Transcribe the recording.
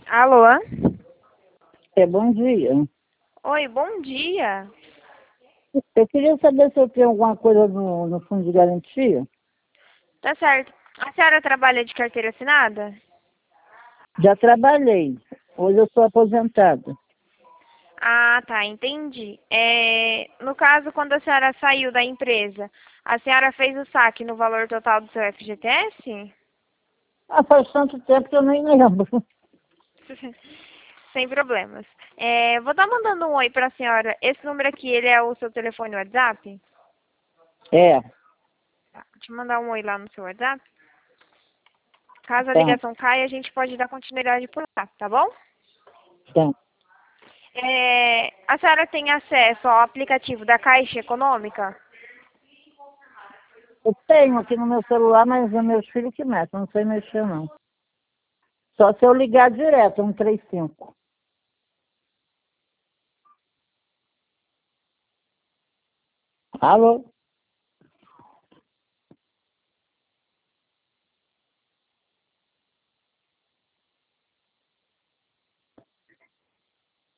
Alô? Bom dia. Oi, bom dia. Eu queria saber se eu tenho alguma coisa no fundo de garantia. Tá certo. A senhora trabalha de carteira assinada? Já trabalhei. Hoje eu sou aposentada. Ah, tá, entendi. No caso, quando a senhora saiu da empresa, a senhora fez o saque no valor total do seu FGTS? Faz tanto tempo que eu nem lembro. Sem problemas. Vou estar mandando um oi pra senhora. Esse número aqui, ele é o seu telefone WhatsApp? É, Tá, deixa eu mandar um oi lá no seu WhatsApp. Caso a tá, ligação caia, a gente pode dar continuidade por lá, tá bom? tá. A senhora tem acesso ao aplicativo da Caixa Econômica? Eu tenho aqui no meu celular, mas é meus filhos que mexem. Eu não sei mexer, não. Só se eu ligar direto, 135. Alô?